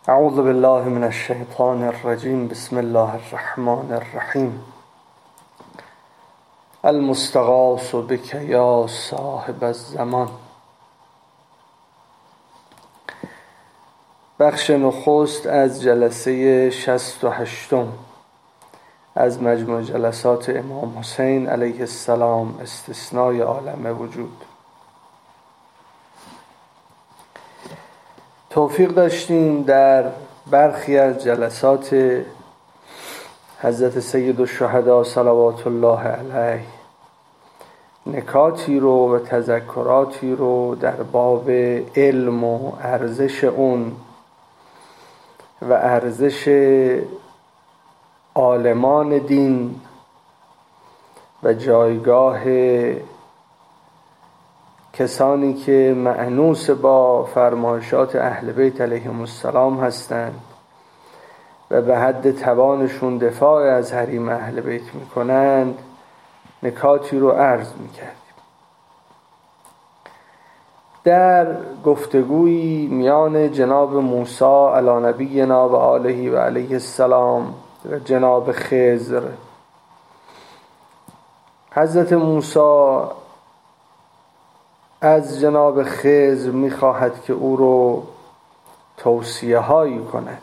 اعوذ بالله من الشیطان الرجیم. بسم الله الرحمن الرحیم. المستغاث بک یا صاحب الزمان. بخش نخست از جلسه 68 از مجموع جلسات امام حسین علیه السلام، استثنای عالم وجود. توفیق داشتیم در برخی از جلسات حضرت سید الشهدا صلوات الله علیه نکاتی رو و تذکراتی رو در باب علم و ارزش اون و ارزش عالمان دین و جایگاه کسانی که مأنوس با فرمایشات اهل بیت علیهم السلام هستند و به حد توانشون دفاع از حریم اهل بیت میکنند نکاتی رو عرض میکردیم. در گفتگویی میان جناب موسی علی نبینا و آله و علیه السلام و جناب خضر، حضرت موسی از جناب خضر میخواهد که او رو توصیه هایی کند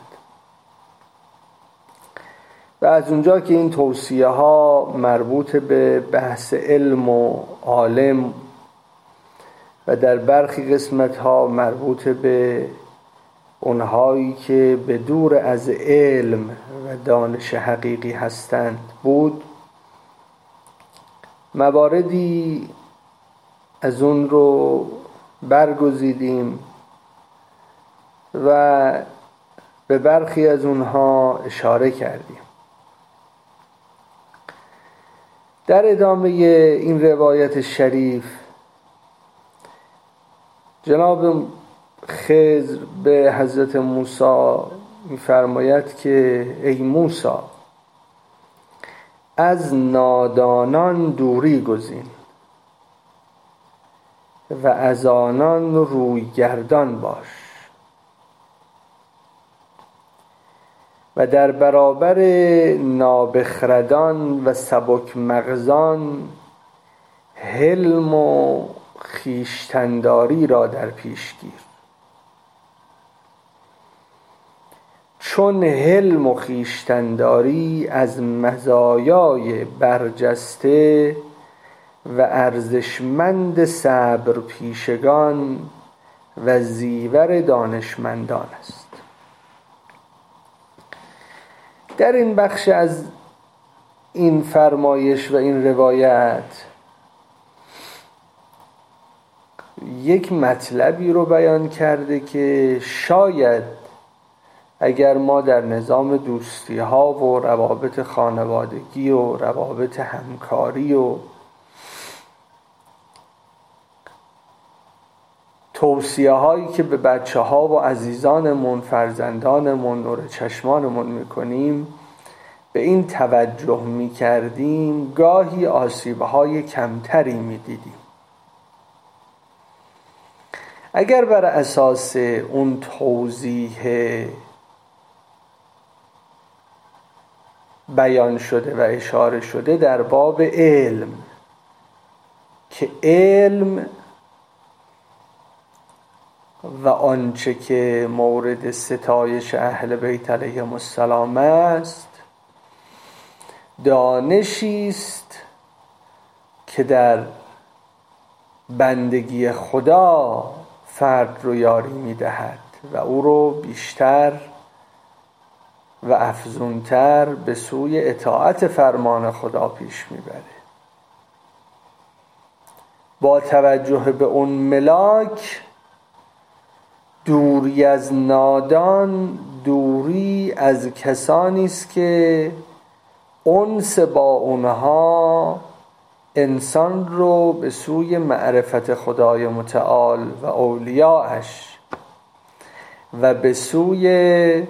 و از اونجا که این توصیه ها مربوط به بحث علم و عالم و در برخی قسمت ها مربوط به اونهایی که به دور از علم و دانش حقیقی هستند بود، مواردی از اون رو برگزیدیم و به برخی از اونها اشاره کردیم. در ادامه این روایت شریف جناب خضر به حضرت موسی می‌فرماید که ای موسی، از نادانان دوری گزین و از آنان روی گردان باش و در برابر نابخردان و سبک مغزان حلم و خویشتن‌داری را در پیش گیر، چون حلم و خویشتن‌داری از مزایای برجسته و ارزشمند صبر پیشگان و زیور دانشمندان است. در این بخش از این فرمایش و این روایت یک مطلبی رو بیان کرده که شاید اگر ما در نظام دوستی ها و روابط خانوادگی و روابط همکاری و توصیه هایی که به بچه ها و عزیزانمون، فرزندانمون، نور چشمانمون میکنیم به این توجه میکردیم، گاهی آسیب های کمتری میدیدیم. اگر بر اساس اون توضیح بیان شده و اشاره شده در باب علم که علم و آنچه که مورد ستایش اهل بیت علیهم السلام است دانشی است که در بندگی خدا فرد رو یاری می‌دهد و او رو بیشتر و افزونتر به سوی اطاعت فرمان خدا پیش میبره. با توجه به اون ملاک، دوری از نادان دوری از کسانی است که انس با اونها انسان رو به سوی معرفت خدای متعال و اولیاءش و به سوی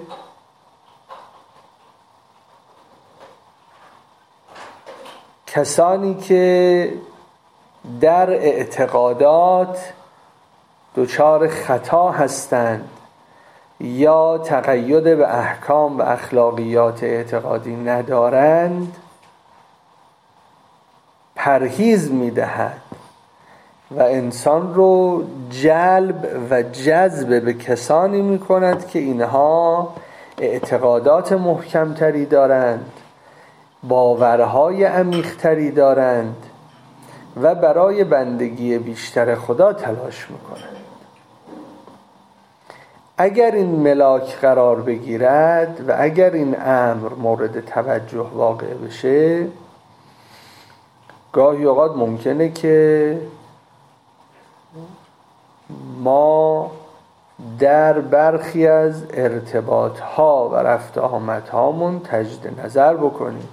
کسانی که در اعتقادات دچار خطا هستند یا تقید به احکام و اخلاقیات اعتقادی ندارند پرهیز می‌دهد و انسان رو جلب و جذب به کسانی می‌کند که اینها اعتقادات محکمتری دارند، باورهای عمیق‌تری دارند و برای بندگی بیشتر خدا تلاش می‌کنند. اگر این ملاک قرار بگیرد و اگر این امر مورد توجه واقع بشه، گاهی اوقات ممکنه که ما در برخی از ارتباط‌ها و رفت آمدهامون تجدید نظر بکنیم.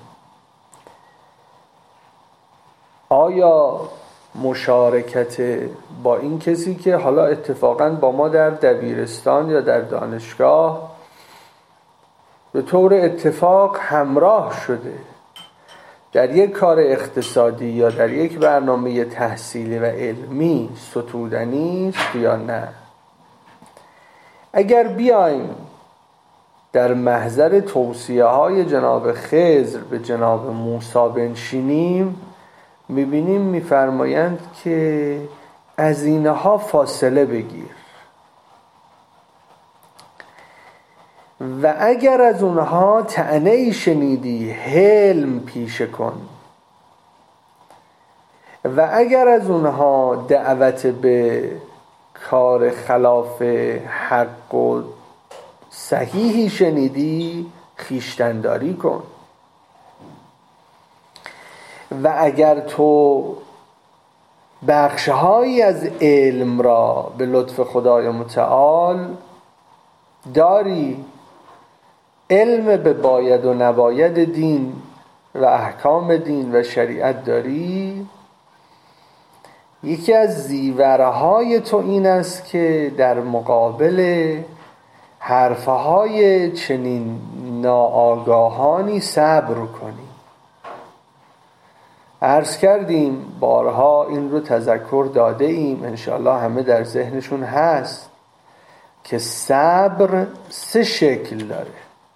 آیا مشارکت با این کسی که حالا اتفاقاً با ما در دبیرستان یا در دانشگاه به طور اتفاق همراه شده، در یک کار اقتصادی یا در یک برنامه تحصیلی و علمی ستودنی است یا نه؟ اگر بیایم در محضر توصیه‌های جناب خضر به جناب موسی بنشینیم، می‌بینیم می‌فرمایند که از اینها فاصله بگیر و اگر از اونها طعنه‌ای شنیدی حلم پیشه کن و اگر از اونها دعوت به کار خلاف حق و صحیحی شنیدی خویشتن‌داری کن و اگر تو بخش‌هایی از علم را به لطف خدای متعال داری، علم به باید و نباید دین و احکام دین و شریعت داری، یکی از زیورهای تو این است که در مقابل حرفهای چنین ناآگاهانی صبر کنی. عرض کردیم بارها، این رو تذکر داده ایم، انشاءالله همه در ذهنشون هست که صبر 3 شکل داره.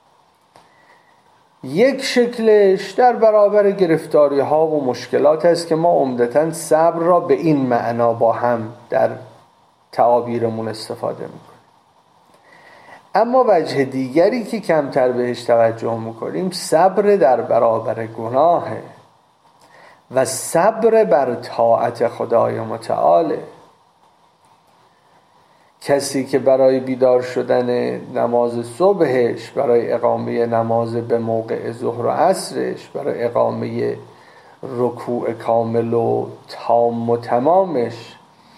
یک شکلش در برابر گرفتاری ها و مشکلات است که ما عمدتاً صبر را به این معنا با هم در تعابیرمون استفاده میکنیم. اما وجه دیگری که کمتر بهش توجه میکنیم صبر در برابر گناهه و صبر بر طاعت خدای متعاله. کسی که برای بیدار شدن نماز صبحش، برای اقامه نماز به موقع ظهر و عصرش، برای اقامه رکوع کامل و تام و تمامش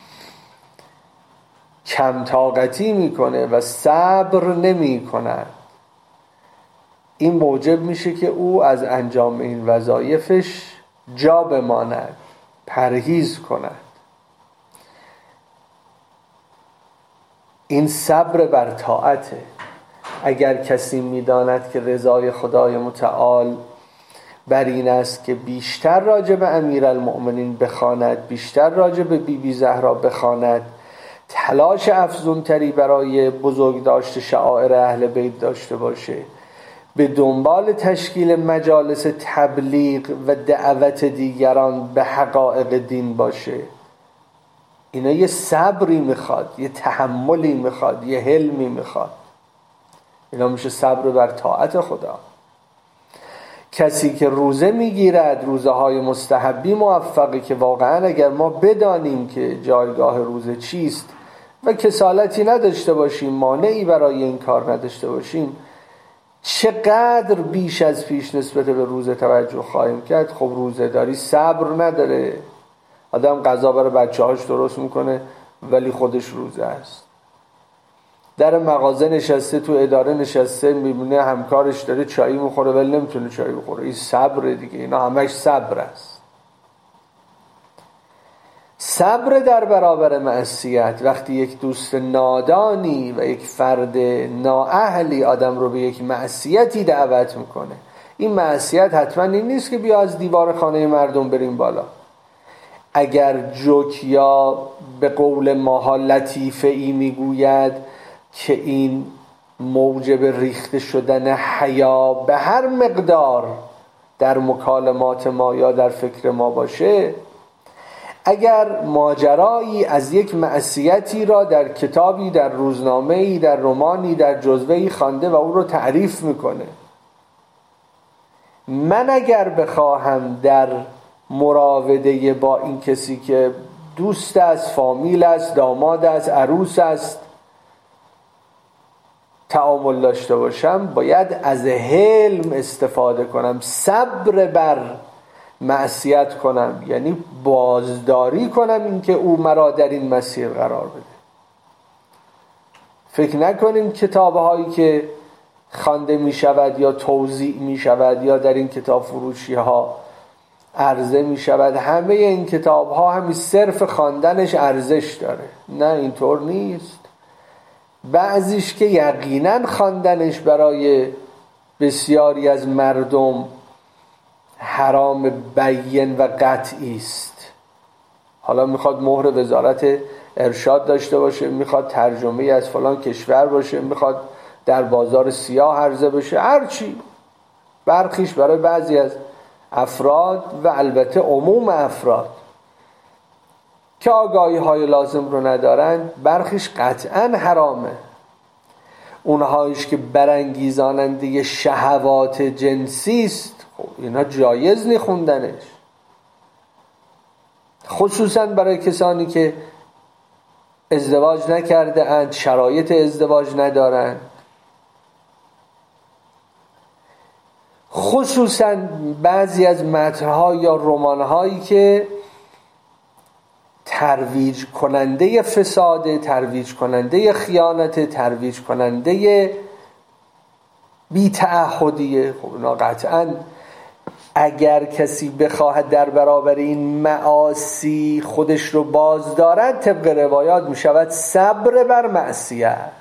کم طاقتی میکنه و صبر نمی کند، این موجب میشه که او از انجام این وظایفش جا بماند، پرهیز کند. این صبر بر طاعته. اگر کسی میداند که رضای خدای متعال بر این است که بیشتر راجع به امیرالمؤمنین بخواند، بیشتر راجع به بی زهرا بخواند، تلاش افزونتری برای بزرگ داشت شعائر اهل بیت داشته باشه، به دنبال تشکیل مجالس تبلیغ و دعوت دیگران به حقایق دین باشه، اینا یه صبری میخواد، یه تحملی میخواد، یه حلمی میخواد. اینا میشه صبر بر طاعت خدا. کسی که روزه میگیرد، روزه های مستحبی موفقه که واقعا اگر ما بدانیم که جایگاه روزه چیست و کسالتی نداشته باشیم، مانعی برای این کار نداشته باشیم، چقدر بیش از پیش نسبت به روزه توجه خواهیم کرد. خب روزه داری صبر نداره. آدم غذا برای بچه‌هاش درست میکنه ولی خودش روزه است. در مغازه نشسته، تو اداره نشسته، میبینه همکارش داره چایی میخوره ولی نمیتونه چایی بخوره. این صبر دیگه، اینا همش صبر است. صبر در برابر معصیت، وقتی یک دوست نادانی و یک فرد نااهلی آدم رو به یک معصیتی دعوت میکنه، این معصیت حتما این نیست که بیا از دیوار خانه مردم بریم بالا. اگر جوک یا به قول ماها لطیفه ای میگوید که این موجب ریخته شدن حیا به هر مقدار در مکالمات ما یا در فکر ما باشه، اگر ماجرایی از یک معصیتی را در کتابی، در روزنامه‌ای، در رمانی، در جزوه‌ای خوانده و او رو تعریف میکنه، من اگر بخواهم در مراوده با این کسی که دوست است، فامیل است، داماد است، عروس است، تعامل داشته باشم، باید از حلم استفاده کنم، صبر بر معصیت کنم، یعنی بازداری کنم اینکه او مرا در این مسیر قرار بده. فکر نکنیم کتاب‌هایی که خوانده می شود یا توزیع می شود یا در این کتاب فروشی ها عرضه می شود، همه این کتاب ها همین صرف خواندنش ارزش داره. نه، اینطور نیست. بعضیش که یقینا خواندنش برای بسیاری از مردم حرام بین و قطعی است. حالا میخواد مهر وزارت ارشاد داشته باشه، میخواد ترجمه از فلان کشور باشه، میخواد در بازار سیاه عرضه بشه، هرچی. برخیش برای بعضی از افراد و البته عموم افراد که آگاهی های لازم رو ندارن، برخیش قطعا حرامه. اونهایش که برانگیزاننده شهوات جنسی است، خب اینا جایز نی خوندنش، خصوصا برای کسانی که ازدواج نکرده اند، شرایط ازدواج ندارن، خصوصا بعضی از متن‌ها یا رمان‌هایی که ترویج کننده فساد، ترویج کننده خیانت، ترویج کننده بی‌تعهدیه. خب اینا قطعاً اگر کسی بخواهد در برابر این معاصی خودش رو باز دارد، طبق روایات می شود صبر بر معصیت.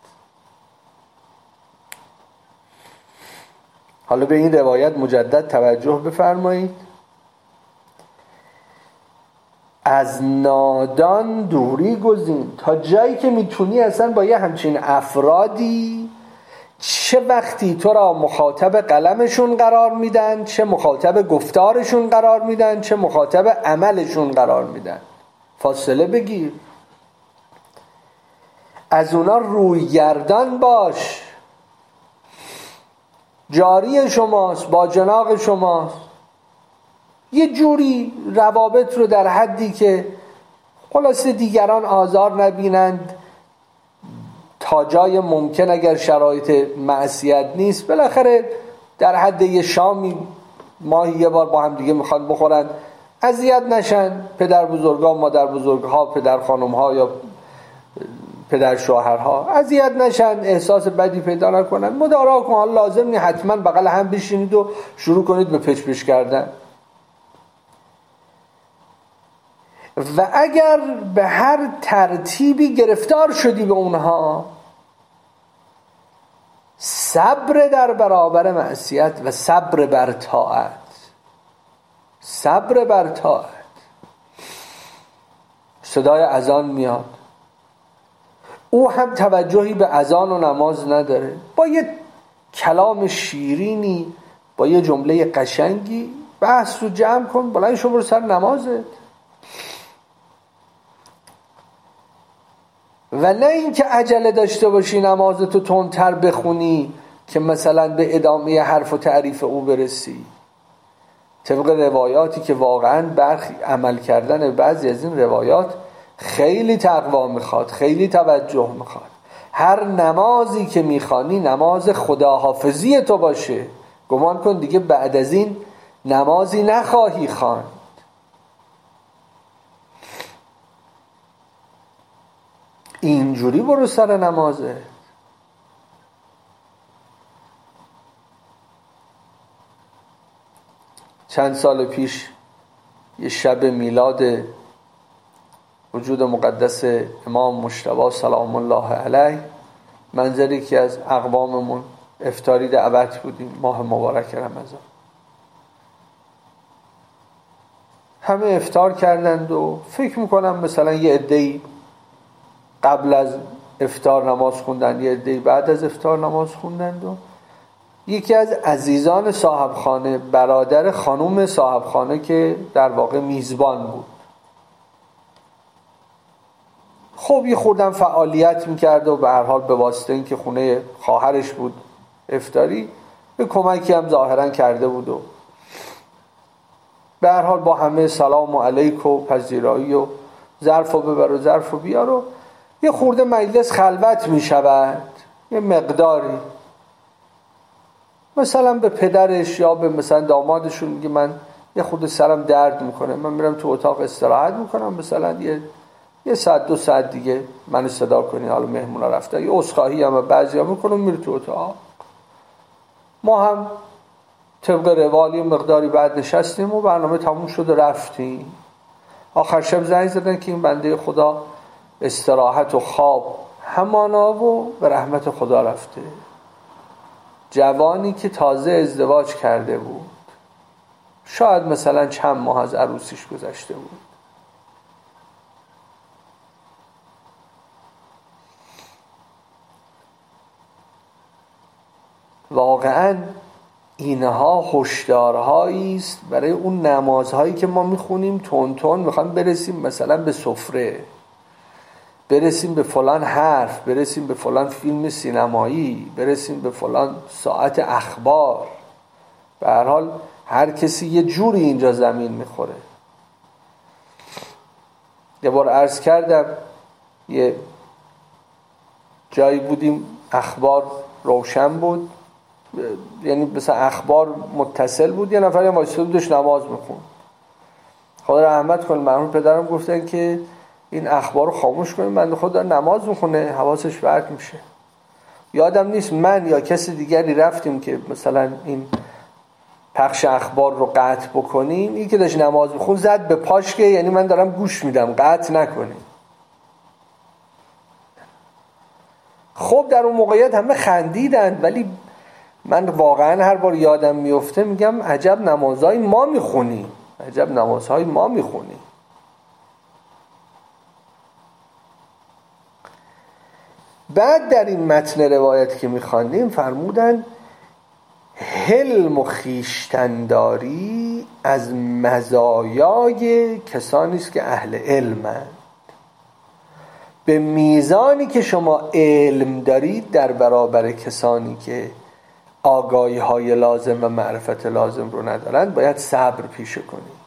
حالا به این روایت مجدد توجه بفرمایید. از نادان دوری گزین. تا جایی که میتونی اصلا با یه همچین افرادی، چه وقتی تو را مخاطب قلمشون قرار میدن، چه مخاطب گفتارشون قرار میدن، چه مخاطب عملشون قرار میدن، فاصله بگیر. از اونا روی گردان باش. جاری شماست، با جناق شماست. یه جوری روابط رو در حدی که خلاصه دیگران آزار نبینند، تا جای ممکن اگر شرایط معصیت نیست، بالاخره در حد یه شامی ماهی یه بار با هم دیگه میخوان بخورن، اذیت نشن. پدر بزرگا، مادر بزرگها، پدر خانمها یا پدر شوهرها اذیت نشن، احساس بدی پیدا نکنن، مدارا کن. حالا لازم نیست حتما بغل هم بشینید و شروع کنید به پچ پچ کردن. و اگر به هر ترتیبی گرفتار شدی به اونها، صبر در برابر معصیت و صبر بر طاعت. صبر بر طاعت. صدای اذان میاد، او هم توجهی به اذان و نماز نداره، با یه کلام شیرینی، با یه جمله قشنگی بحث رو جمع کن، بلند شو برو سر نمازت. و نه اینکه عجله داشته باشی نمازتو تندتر بخونی که مثلا به ادامه حرف و تعریف او برسی. طبق روایاتی که واقعا برخی عمل کردن بعضی از این روایات خیلی تقوا میخواد، خیلی توجه میخواد. هر نمازی که میخوانی نماز خداحافظی تو باشه. گمان کن دیگه بعد از این نمازی نخواهی خواند. اینجوری برو سر نمازه. چند سال پیش یه شب میلاد وجود مقدس امام مجتبی سلام الله علیه، منظری که از اقواممون افطاری دعوت بودیم ماه مبارک رمضان. همه افطار کردند و فکر میکنم مثلا یه عده‌ای قبل از افطار نماز خوندن، یه عده‌ای بعد از افطار نماز خوندند و یکی از عزیزان صاحبخانه، برادر خانوم صاحبخانه که در واقع میزبان بود، خب یه خوردن فعالیت میکرد و به هر حال به واسطه این که خونه خواهرش بود افطاری به کمکی هم ظاهرا کرده بود و به هر حال با همه سلام و علیک و پذیرایی و ظرف و ببر و ظرف و بیار و یه خورده مجلس خلوت میشود، یه مقداری مثلا به پدرش یا به مثلا دامادشون میگه من یه خورده سرم درد میکنه، من میرم تو اتاق استراحت میکنم، مثلا یه ساعت 2 ساعت دیگه منو صدا کنی، حالا مهمونا رفته، یه عذرخواهی هم بعضیا میکنم میره تو اتاق. ما هم طبق روالی مقداری بعد نشستیم و برنامه تموم شد و رفتیم. آخر شب زنگ زدن که این بنده خدا استراحت و خواب همانا و به رحمت خدا رفته. جوانی که تازه ازدواج کرده بود، شاید مثلا چند ماه از عروسیش گذشته بود. واقعا اینها هشدارهایی است برای اون نمازهایی که ما میخونیم تون تون میخوایم برسیم مثلا به سفره، برسیم به فلان حرف، برسیم به فلان فیلم سینمایی، برسیم به فلان ساعت اخبار. به هر حال هر کسی یه جوری اینجا زمین میخوره. یه بار عرض کردم یه جایی بودیم اخبار روشن بود، یعنی مثلا اخبار متصل بود، یه نفر وایساده بودش نماز میخوند. خدا رحمت کنه مرحوم پدرم گفتن که این اخبار رو خاموش کنیم، بنده خدا نماز میخونه حواسش پرت میشه. یادم نیست من یا کسی دیگری رفتیم که مثلا این پخش اخبار رو قطع بکنیم، این که داشت نماز میخوند زد به پاش که یعنی من دارم گوش میدم، قطع نکنیم. خب در اون موقعیت همه خندیدند، ولی من واقعا هر بار یادم میفته میگم عجب نمازهای ما میخونیم، عجب نمازهای ما میخونیم. بعد در این متن روایت که میخواندیم فرمودن حلم و خویشتنداری از مزایای کسانی است که اهل علمند. به میزانی که شما علم دارید در برابر کسانی که آگاهی های لازم و معرفت لازم رو ندارند باید صبر پیشه کنید.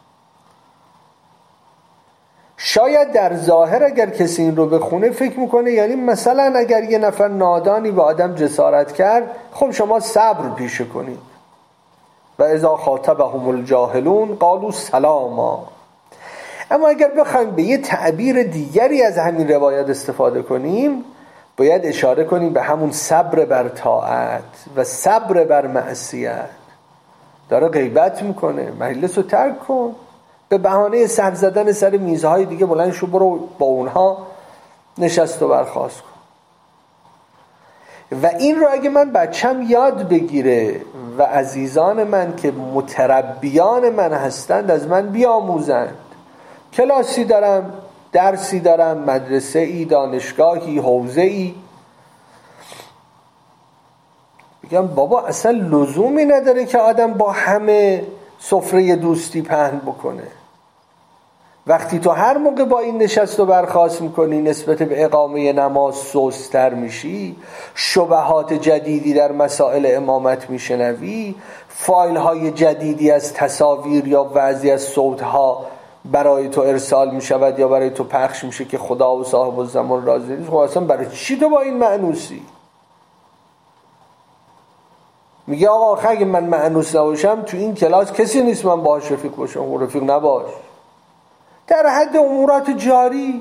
شاید در ظاهر اگر کسی این رو بخونه فکر میکنه یعنی مثلا اگر یه نفر نادانی به آدم جسارت کرد، خب شما صبر پیشه کنید. و اذا خاطبهم الجاهلون قالوا سلاما. اما اگر بخوایم به یه تعبیر دیگری از همین روایت استفاده کنیم، باید اشاره کنیم به همون صبر بر طاعت و صبر بر معصیت. داره غیبت میکنه، مجلس رو ترک کن، به بهانه سر زدن سر میزهای دیگه بلند شو برو با اونها نشست و برخاست کن. و این رو اگه من بچم یاد بگیره و عزیزان من که متربیان من هستند از من بیاموزند، کلاسی دارم، درسی دارم، مدرسه ای، دانشگاهی، حوزه ای، بگم بابا اصلا لزومی نداره که آدم با همه سفره دوستی پهن بکنه. وقتی تو هر موقع با این نشست و برخاست میکنی نسبت به اقامه نماز سست‌تر میشی، شبهات جدیدی در مسائل امامت میشنوی، فایل های جدیدی از تصاویر یا بعضی از صوتها برای تو ارسال میشود یا برای تو پخش میشه که خدا و صاحب الزمان راضی نیست. خب اصلا برای چی تو با این مأنوسی؟ میگه آقا آخه اگه من مأنوس نباشم تو این کلاس کسی نیست من باهاش رفیق باشم. و رفیق نباش در حد امورات جاری.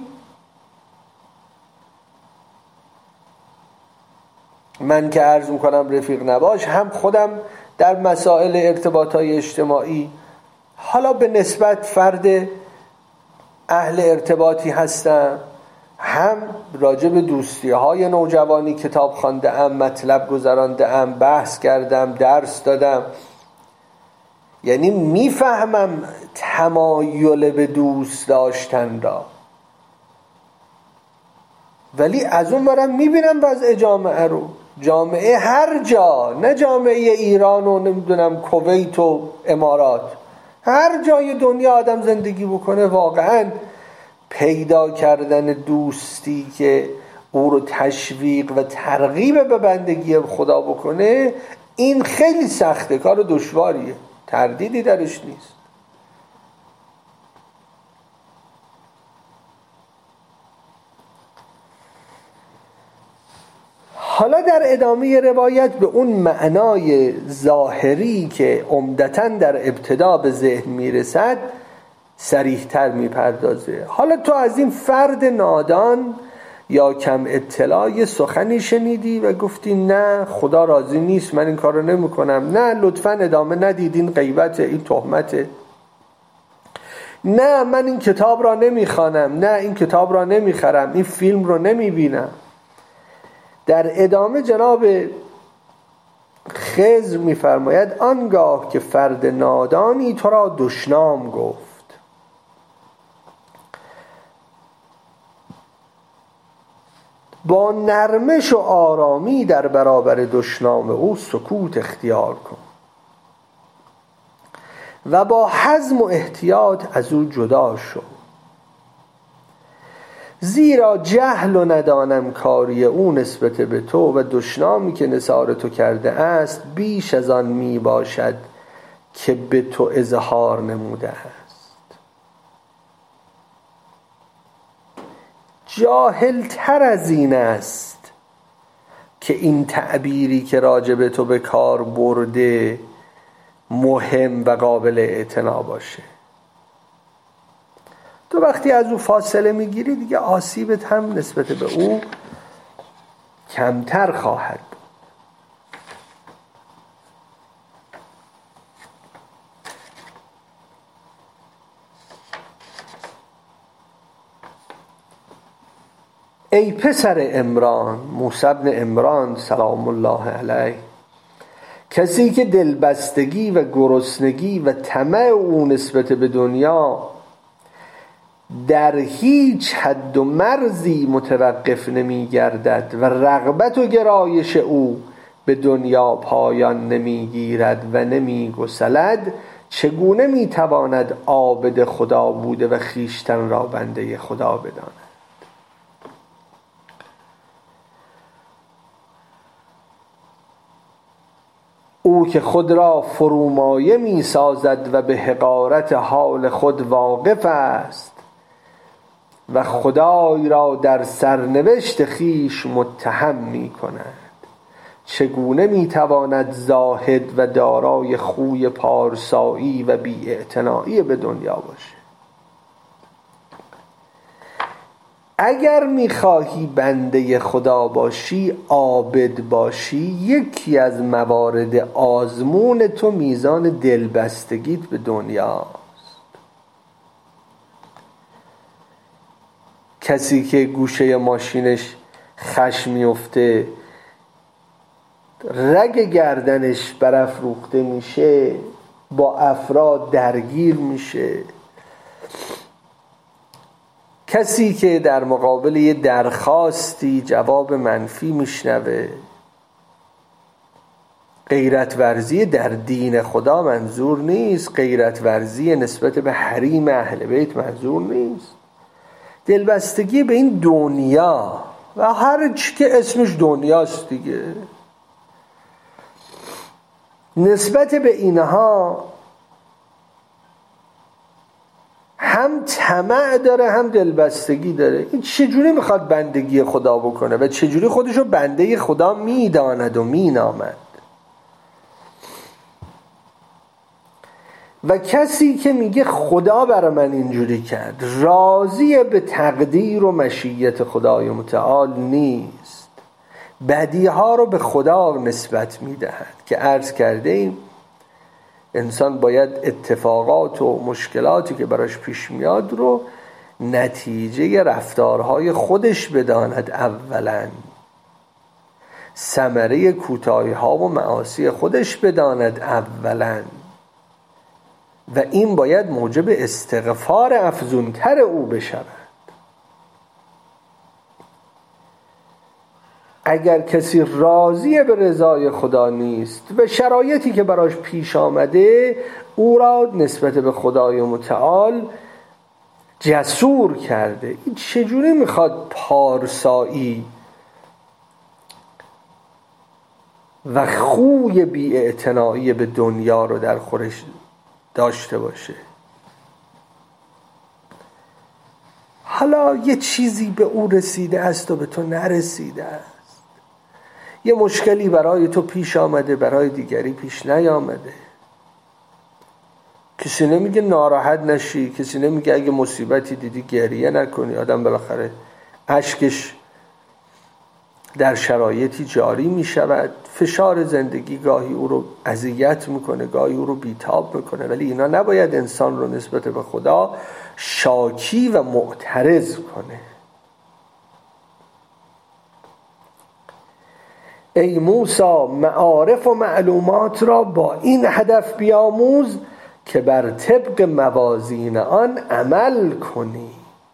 من که عرض میکنم رفیق نباش، هم خودم در مسائل ارتباطات اجتماعی حالا به نسبت فرد اهل ارتباطی هستم، هم راجع به دوستی های نوجوانی کتاب خوانده ام، مطلب گذرانده ام، بحث کردم، درس دادم. یعنی میفهمم تمایل به دوست داشتن را ولی از اون برم میبینم وضع جامعه رو، جامعه هر جا، نه جامعه ایران و نمیدونم کویت و امارات، هر جای دنیا آدم زندگی بکنه واقعا پیدا کردن دوستی که او رو تشویق و ترغیب به بندگی خدا بکنه این خیلی سخته، کار دشواریه، تردیدی درش نیست. حالا در ادامه روایت به اون معنای ظاهری که عمدتاً در ابتدا به ذهن میرسد صریح‌تر میپردازه. حالا تو از این فرد نادان یا کم اطلاع یه سخنی شنیدی و گفتی نه خدا راضی نیست، من این کار رو نمی کنم، نه لطفاً ادامه ندید، این غیبت، این تهمته، نه من این کتاب را نمیخوانم، نه این کتاب را نمیخرم، این فیلم رو نمیبینم. در ادامه جناب خضر میفرماید آنگاه که فرد نادانی تو را دشنام گفت، با نرمش و آرامی در برابر دشنام او سکوت اختیار کن و با حزم و احتیاط از او جدا شو، زیرا جهل و ندانم کاری او نسبت به تو و دشنامی که نثار تو کرده است بیش از آن می باشد که به تو اظهار نموده است. جاهلتر از این است که این تعبیری که راجع به تو به کار برده مهم و قابل اعتنا باشه. تو وقتی از او فاصله میگیری دیگه آسیبت هم نسبت به او کمتر خواهد بود. ای پسر عمران، موسی بن عمران سلام الله علیه، کسی که دلبستگی و گرسنگی و طمع او نسبت به دنیا در هیچ حد و مرزی متوقف نمی گردد و رغبت و گرایش او به دنیا پایان نمی گیرد و نمی گسلد، چگونه می تواند عابد خدا بوده و خیشتن را بنده خدا بداند؟ او که خود را فرومایه می سازد و به حقارت حال خود واقف است و خدای را در سرنوشت خیش متهم می کند، چگونه می تواند زاهد و دارای خوی پارسایی و بی‌اعتنایی به دنیا باشه؟ اگر می‌خواهی بنده خدا باشی، عابد باشی، یکی از موارد آزمون تو میزان دلبستگیت به دنیاست. کسی که گوشه ماشینش خش میفته، رگ گردنش برافروخته میشه، با افراد درگیر میشه. کسی که در مقابل یه درخواستی جواب منفی میشنوه، غیرت ورزی در دین خدا منظور نیست، غیرت ورزی نسبت به حریم اهل بیت منظور نیست، دلبستگی به این دنیا و هر چی که اسمش دنیاست دیگه، نسبت به اینها هم طمع داره هم دلبستگی داره. این چجوری میخواد بندگی خدا بکنه و چجوری خودشو بنده خدا میداند و مینامد؟ و کسی که میگه خدا برای من اینجوری کرد، راضی به تقدیر و مشیت خدای متعال نیست، بدیها رو به خدا نسبت میدهد که عرض کرده ایم انسان باید اتفاقات و مشکلاتی که براش پیش میاد رو نتیجه رفتارهای خودش بداند اولا، ثمره کوتاهی‌ها و معاصی خودش بداند اولا، و این باید موجب استغفار افزونتر او بشود. اگر کسی راضی به رضای خدا نیست و شرایطی که براش پیش آمده او را نسبت به خدای متعال جسور کرده، این چجوری میخواد پارسایی و خوی بی‌اعتنایی به دنیا رو در خودش داشته باشه؟ حالا یه چیزی به او رسیده است و به تو نرسیده است، یه مشکلی برای تو پیش آمده برای دیگری پیش نیامده. کسی نمیگه ناراحت نشی، کسی نمیگه اگه مصیبتی دیدی گریه نکنی. آدم بالاخره اشکش در شرایطی جاری میشود، فشار زندگی گاهی او رو اذیت میکنه، گاهی او رو بیتاب میکنه، ولی اینا نباید انسان رو نسبت به خدا شاکی و معترض کنه. ای موسی، معارف و معلومات را با این هدف بیاموز که بر طبق موازین آن عمل کنی.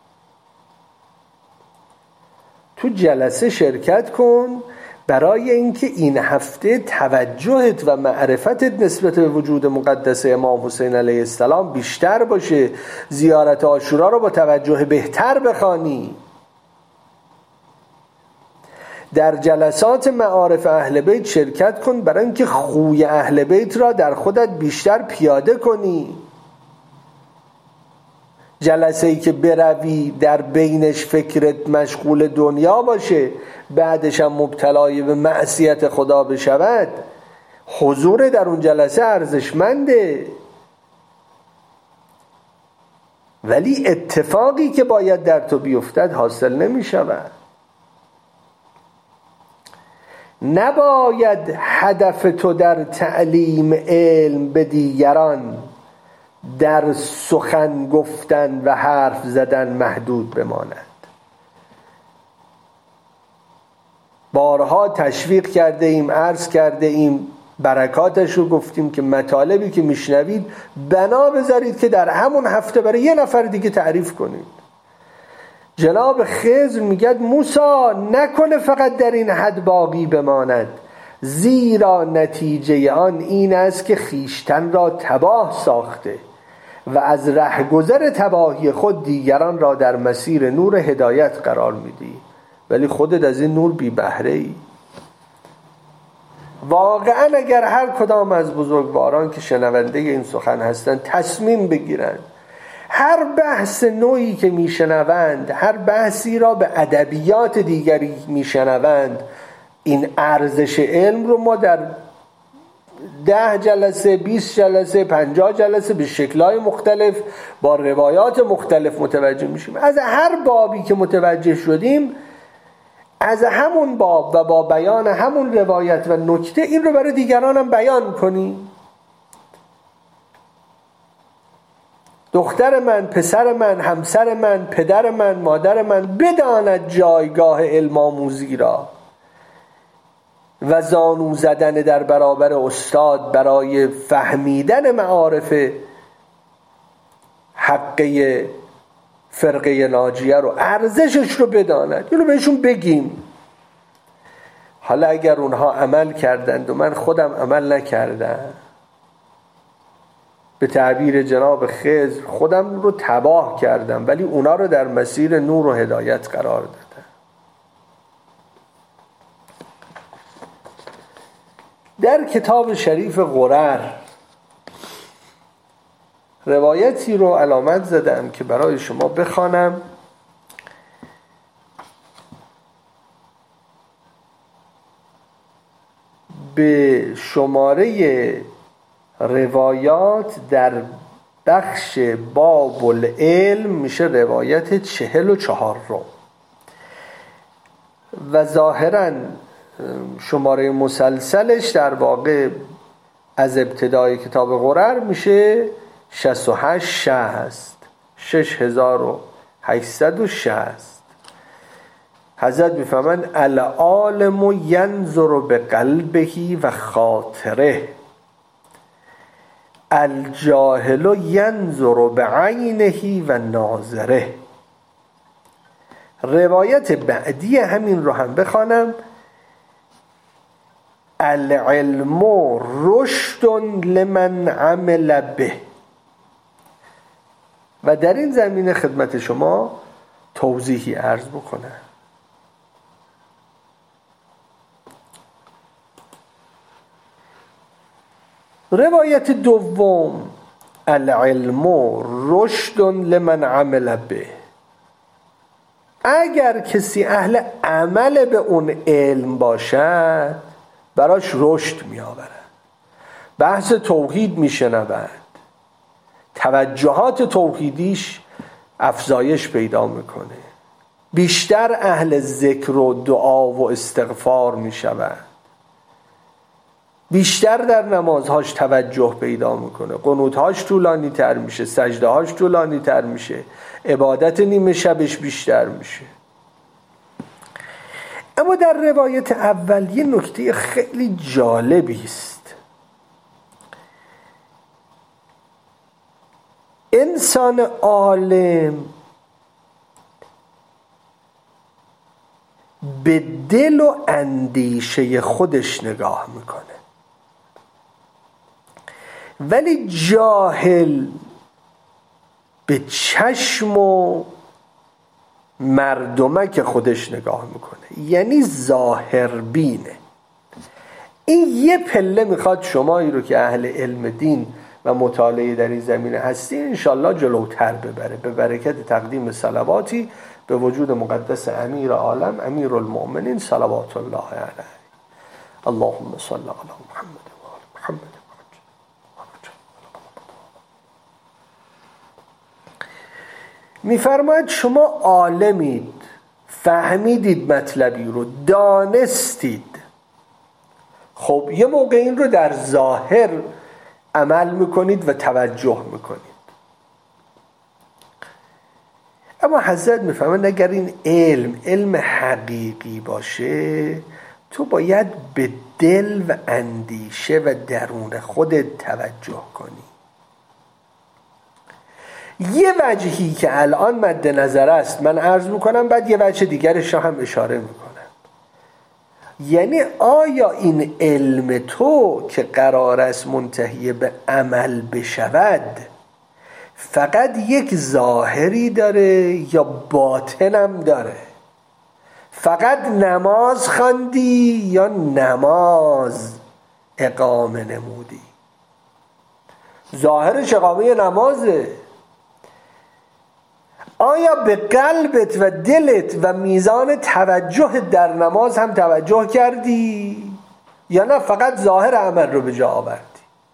تو جلسه شرکت کن برای اینکه این هفته توجهت و معرفتت نسبت به وجود مقدس امام حسین علیه السلام بیشتر باشه، زیارت عاشورا رو با توجه بهتر بخوانی. در جلسات معارف اهل بیت شرکت کن برای اینکه خوی اهل بیت را در خودت بیشتر پیاده کنی. جلسه ای که بروی در بینش فکرت مشغول دنیا باشه، بعدش هم مبتلای به معصیت خدا بشود، حضور در اون جلسه ارزشمنده، ولی اتفاقی که باید در تو بیفتد حاصل نمی شود. نباید هدف تو در تعلیم علم به دیگران در سخن گفتن و حرف زدن محدود بماند. بارها تشویق کرده ایم، عرض کرده ایم، برکاتش رو گفتیم که مطالبی که میشنوید بنا بذارید که در همون هفته برای یه نفر دیگه تعریف کنید. جناب خضر میگه موسی نکنه فقط در این حد باقی بماند، زیرا نتیجه آن این است که خیشتن را تباه ساخته و از رهگذر تباهی خود دیگران را در مسیر نور هدایت قرار میدی، ولی خودت از این نور بی بهره ای. واقعا اگر هر کدام از بزرگواران که شنونده این سخن هستند تصمیم بگیرند هر بحث نوعی که میشنوند، هر بحثی را به ادبیات دیگری میشنوند، این ارزش علم رو ما در 10 جلسه، 20 جلسه، 50 جلسه به شکل‌های مختلف با روایات مختلف متوجه میشیم. از هر بابی که متوجه شدیم، از همون باب و با بیان همون روایت و نکته این رو برای دیگران هم بیان کنیم. دختر من، پسر من، همسر من، پدر من، مادر من بداند جایگاه علم آموزی را و زانو زدن در برابر استاد برای فهمیدن معارف حقه فرقه ناجیه رو، ارزشش رو بداند. اینو بهشون بگیم. حالا اگر اونها عمل کردند و من خودم عمل نکردم، به تعبیر جناب خضر خودم رو تباه کردم، ولی اونا رو در مسیر نور و هدایت قرار دادم. در کتاب شریف غرر روایتی رو علامت زدم که برای شما بخوانم. به شماره روایات در بخش باب العلم میشه روایت 44 و ظاهراً شماره مسلسلش در واقع از ابتدای کتاب غرر میشه 6860 حضرت میفهمن العالم ینظر به قلبه و خاطره، الجاهل ینظر به عینه و ناظره. روایت بعدی همین رو هم بخوانم. العلم رشد لمن عمل به. و در این زمینه خدمت شما توضیحی عرض بکنم. روایت دوم، العلم رشد لمن عمل به، اگر کسی اهل عمل به اون علم باشد براش رشد می آورد، بحث توحید می شنود، توجهات توحیدیش افزایش پیدا میکنه، بیشتر اهل ذکر و دعا و استغفار می شود، بیشتر در نمازهاش توجه پیدا میکنه، قنوتهاش طولانی تر میشه، سجدهاش طولانی تر میشه، عبادت نیمه شبش بیشتر میشه. اما در روایت اول یه نکته خیلی جالبی است. انسان عالم به دل و اندیشه خودش نگاه میکنه، ولی جاهل به چشم و مردمک خودش نگاه میکنه، یعنی ظاهر بینه. این یه پله میخواد شمایی رو که اهل علم دین و مطالعه در این زمینه هستین انشالله جلوتر ببره، به برکت تقدیم صلواتی به وجود مقدس امیر عالم امیر المؤمنین صلوات الله علیه. اللهم صل علی محمد و آل محمد. میفرماید شما عالمید، فهمیدید مطلبی رو، دانستید، خب یه موقع این رو در ظاهر عمل میکنید و توجه میکنید. اما حضرت میفهمند اگر این علم حقیقی باشه تو باید به دل و اندیشه و درون خودت توجه کنی. یه وجهی که الان مد نظر است من عرض میکنم، بعد یه وجه دیگرش هم اشاره میکنم. یعنی آیا این علم تو که قرار است منتهی به عمل بشود فقط یک ظاهری داره یا باطنم داره؟ فقط نماز خواندی یا نماز اقامه نمودی؟ ظاهرش اقامه نمازه. آیا به قلبت و دلت و میزان توجه در نماز هم توجه کردی یا نه فقط ظاهر عمل رو به جا آوردی؟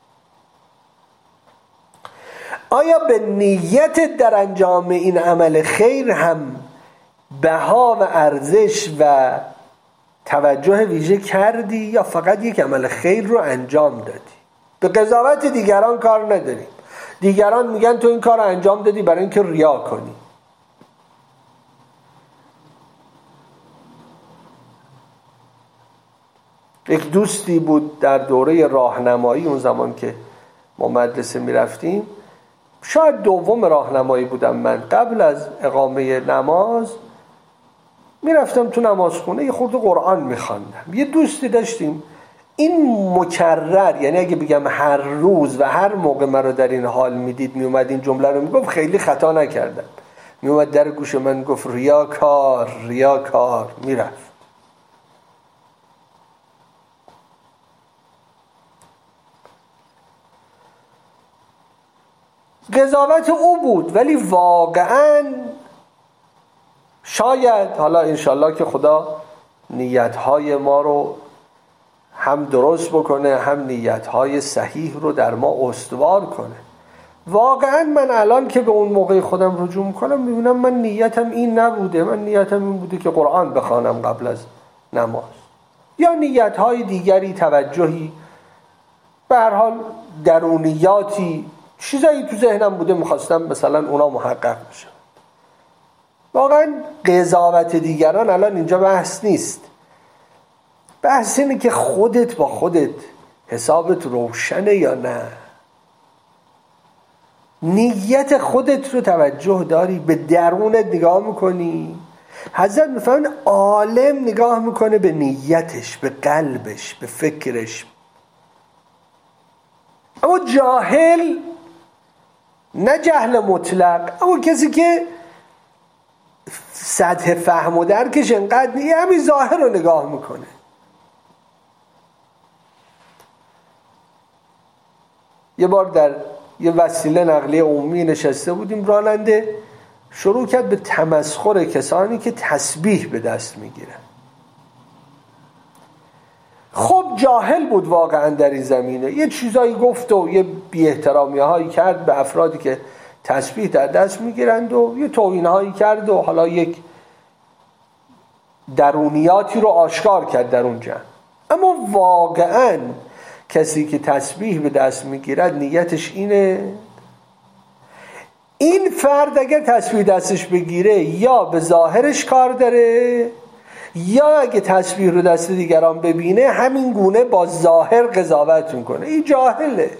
آیا به نیتت در انجام این عمل خیر هم بها و ارزش و توجه ویژه کردی یا فقط یک عمل خیر رو انجام دادی؟ به قضاوت دیگران کار نداریم. دیگران میگن تو این کار رو انجام دادی برای اینکه ریا کنی. یک دوستی بود در دوره راهنمایی، اون زمان که ما مدرسه میرفتیم، شاید دوم راهنمایی بودم من، قبل از اقامه نماز میرفتم تو نمازخونه یه خورده قرآن میخواندم. یه دوستی داشتیم این مکرر، یعنی اگه بگم هر روز و هر موقع من رو در این حال میدید میومد این جمله رو میگفت، خیلی خطا نکردم، میومد در گوش من گفت ریاکار ریاکار، میرفت. قضاوت او بود، ولی واقعا شاید حالا انشالله که خدا نیتهای ما رو هم درست بکنه هم نیتهای صحیح رو در ما استوار کنه. واقعا من الان که به اون موقع خودم رجوع میکنم میبینم من نیتم این نبوده، من نیتم این بوده که قرآن بخوانم قبل از نماز، یا نیتهای دیگری، توجهی، به هر حال درونیاتی، چیزایی تو ذهنم بوده میخواستم مثلا اونا محقق بشه. واقعا قضاوت دیگران الان اینجا بحث نیست. بحث اینه که خودت با خودت حسابت روشنه یا نه، نیت خودت رو توجه داری، به درونت نگاه میکنی، حضرت میفهمن عالم نگاه میکنه به نیتش، به قلبش، به فکرش. اما جاهل، نه جهل مطلق، اما کسی که سطح فهم و درکش انقدر نیه، همین ظاهر رو نگاه میکنه. یه بار در یه وسیله نقلیه عمومی نشسته بودیم، راننده شروع کرد به تمسخر کسانی که تسبیح به دست میگیرن. خب جاهل بود واقعا در این زمینه، یه چیزایی گفت و یه بی احترامی هایی کرد به افرادی که تسبیح در دست میگیرند و یه توهین هایی کرد و حالا یک درونیاتی رو آشکار کرد در اون جمع. اما واقعا کسی که تسبیح به دست میگیرد نیتش اینه؟ این فرد اگر تسبیح دستش بگیره یا به ظاهرش کار داره، یا اگه تسبیح رو دست دیگران ببینه همین گونه با ظاهر قضاوت میکنه، این جاهله.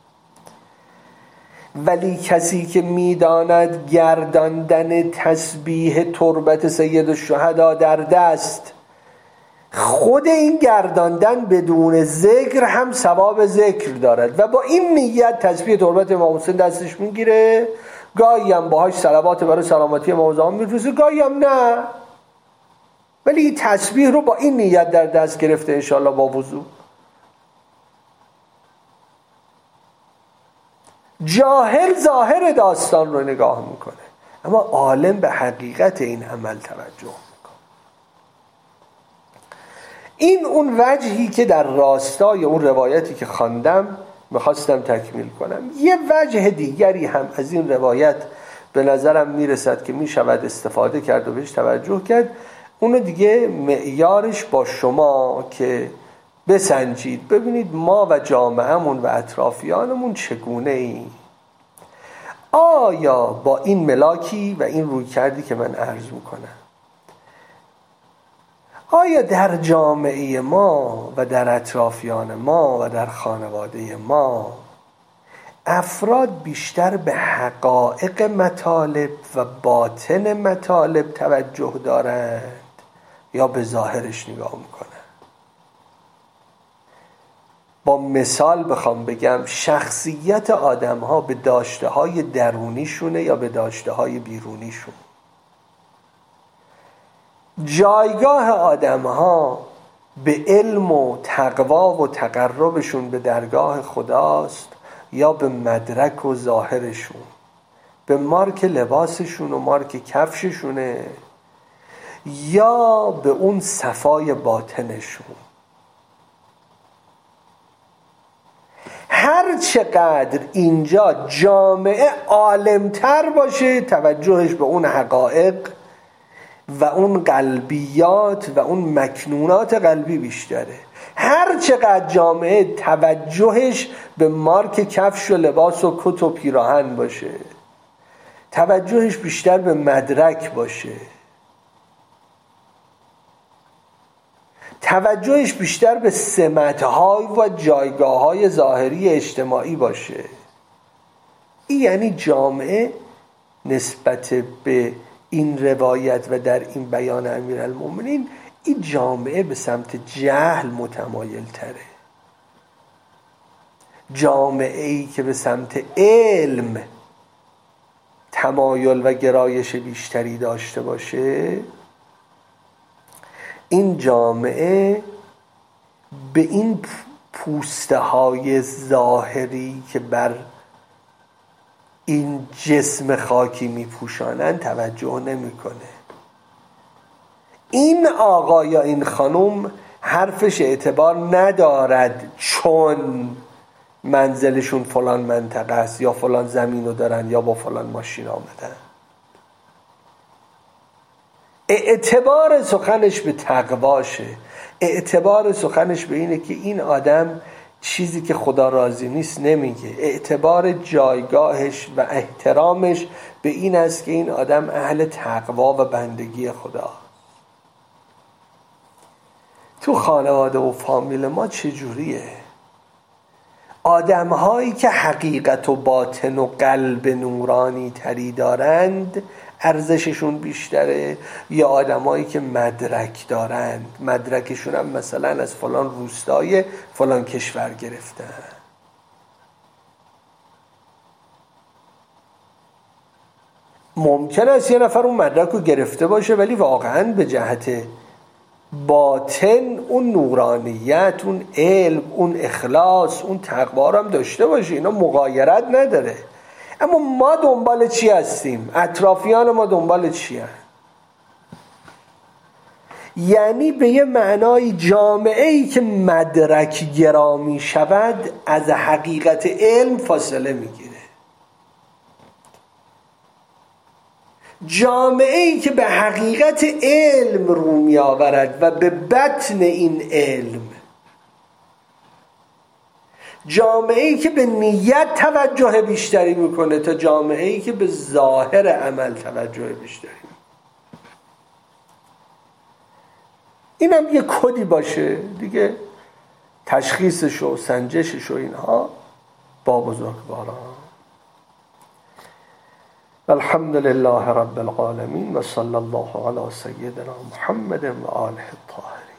ولی کسی که میداند گرداندن تسبیح تربت سید الشهدا در دست، خود این گرداندن بدون ذکر هم ثواب ذکر دارد و با این نیت تسبیح تربت امام حسین دستش میگیره، گاهی هم باهاش صلوات برای سلامتی امام زمان میفرسته، گاهی هم نه، ولی این تسبیح رو با این نیت در دست گرفته انشاءالله با وضو. جاهل ظاهر داستان رو نگاه میکنه، اما عالم به حقیقت این عمل توجه میکنه. این اون وجهی که در راستای اون روایتی که خواندم میخواستم تکمیل کنم. یه وجه دیگری هم از این روایت به نظرم میرسد که میشود استفاده کرد و بهش توجه کرد. اونو دیگه معیارش با شما که بسنجید، ببینید ما و جامعهمون و اطرافیانمون چگونه ای. آیا با این ملاکی و این روی کردی که من عرض میکنم، آیا در جامعه ما و در اطرافیان ما و در خانواده ما افراد بیشتر به حقایق مطالب و باطن مطالب توجه دارند یا به ظاهرش نگاه میکنن؟ با مثال بخوام بگم، شخصیت آدم ها به داشته های درونیشونه یا به داشته های بیرونیشون؟ جایگاه آدم ها به علم و تقوا و تقربشون به درگاه خداست یا به مدرک و ظاهرشون، به مارک لباسشون و مارک کفششونه یا به اون صفای باطنشون؟ هر چقدر اینجا جامعه عالمتر باشه، توجهش به اون حقایق و اون قلبیات و اون مکنونات قلبی بیشتره. هر چقدر جامعه توجهش به مارک کفش و لباس و کت و پیراهن باشه، توجهش بیشتر به مدرک باشه، توجهش بیشتر به سمت‌های و جایگاه‌های ظاهری اجتماعی باشه، این یعنی جامعه نسبت به این روایت و در این بیان امیرالمومنین، این جامعه به سمت جهل متمایل تره. جامعه ای که به سمت علم تمایل و گرایش بیشتری داشته باشه، این جامعه به این پوسته های ظاهری که بر این جسم خاکی می پوشانند توجه نمی کنه. این آقا یا این خانم حرفش اعتبار ندارد چون منزلشون فلان منطقه است یا فلان زمین رو دارن یا با فلان ماشین آمدن. اعتبار سخنش به تقواشه، اعتبار سخنش به اینه که این آدم چیزی که خدا راضی نیست نمیگه. اعتبار جایگاهش و احترامش به این است که این آدم اهل تقوا و بندگی خدا. تو خانواده و فامیل ما چجوریه؟ آدم‌هایی که حقیقت و باطن و قلب نورانی تری دارند ارزششون بیشتره یا آدمایی که مدرک دارند، مدرکشون هم مثلا از فلان روستای فلان کشور گرفتن. ممکن است یه نفر اون مدرک رو گرفته باشه ولی واقعا به جهت باطن اون نورانیت، اون علم، اون اخلاص، اون تقوا رو هم داشته باشه. اینا مغایرت نداره. اما ما دنبال چی هستیم؟ اطرافیان ما دنبال چی هستیم؟ یعنی به یه معنای جامعه‌ای که مدرک گرامی شود از حقیقت علم فاصله میگیره. جامعه‌ای که به حقیقت علم رو می‌آورد و به بطن این علم، جامعه‌ای که به نیت توجه بیشتری میکنه تا جامعه‌ای که به ظاهر عمل توجه بیشتری میکنه. اینم یه کدی باشه دیگه، تشخیصش و سنجشش و اینها با بزرگواران. الحمد لله رب العالمین و صلی الله علی سیدنا محمد و آله الطاهرین.